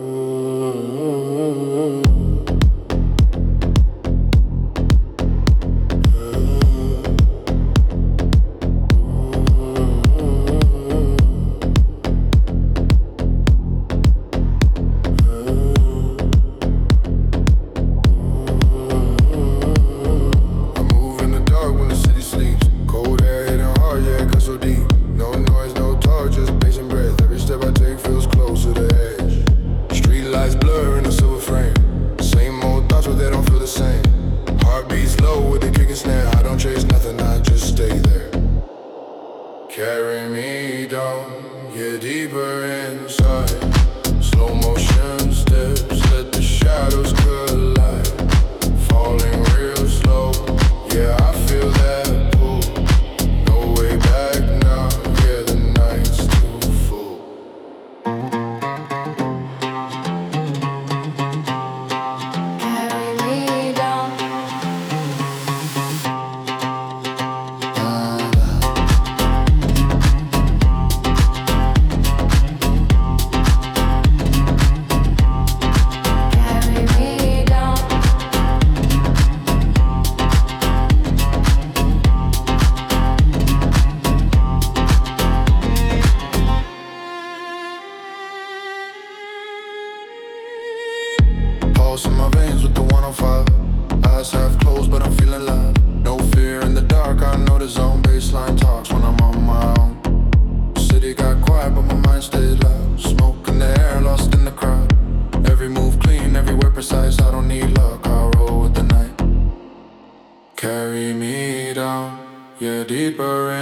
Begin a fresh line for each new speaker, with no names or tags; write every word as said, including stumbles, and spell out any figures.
Carry me down, yeah, deeper inside. Slow motion steps, let the shadows collide. Falling real slow, yeah, I feel that pull. No way back now, yeah, the night's too full.
Carry me down. Carry me down.
Pulse in my veins with the one oh five. Eyes half closed, but I'm feeling live. No fear in the dark, I know the zone. Baseline talks when I'm on my own. City got quiet, but my mind stays loud. Smoke in the air, lost in the crowd. Every move clean, everywhere precise. I don't need luck, I roll with the night. Carry me down, yeah, deeper